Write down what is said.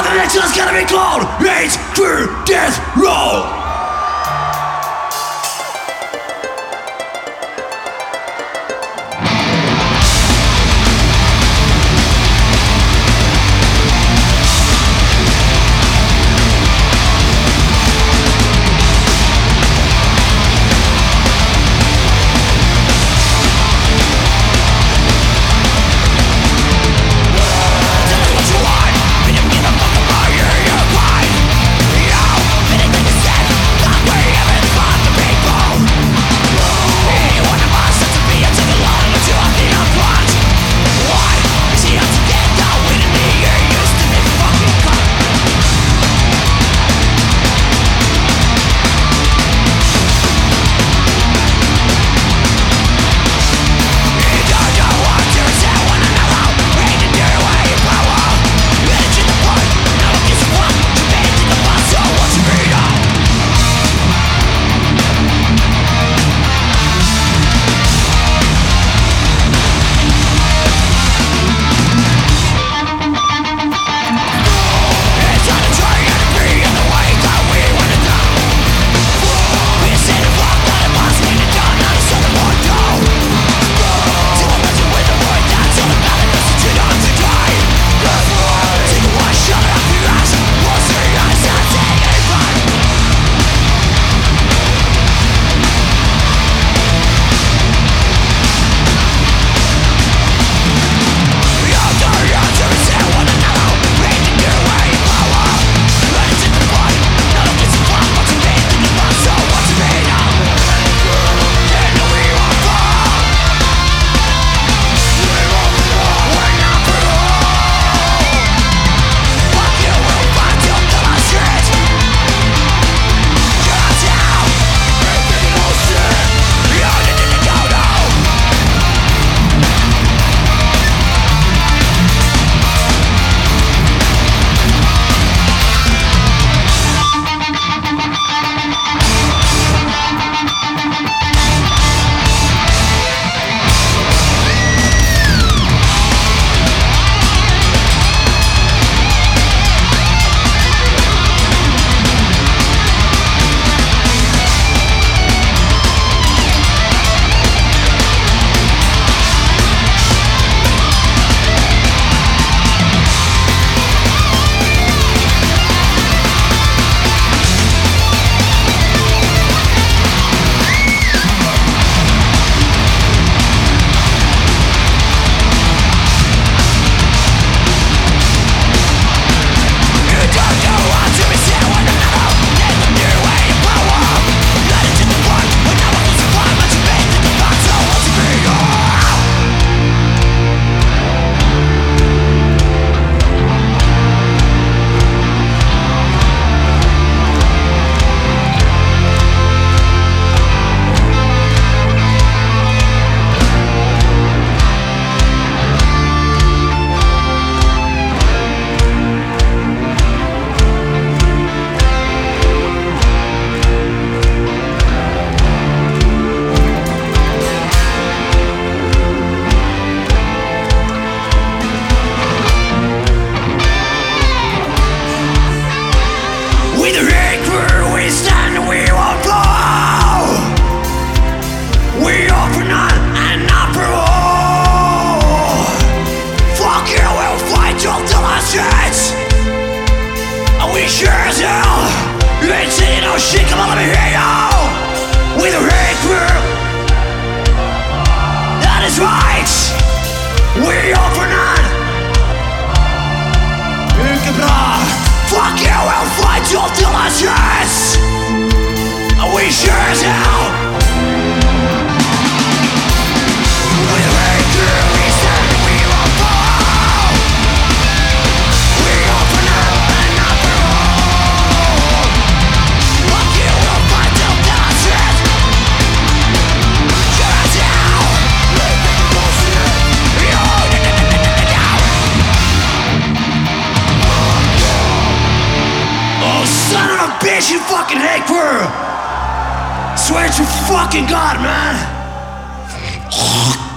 the next one's gonna be called Hate Crew Death Roll. Shit, come on, let me hear you. With a hate crew. That is right. We all for none. Mycket bra. Fuck you, we'll fight till our chest. We sure as hell. With a hate crew, we stand and we won't fall. We all for none and not for all. Fuck you, we'll fight till our chest. Sure as hell. Oh, son of a bitch, you fucking hate crew. Swear to fucking God, man.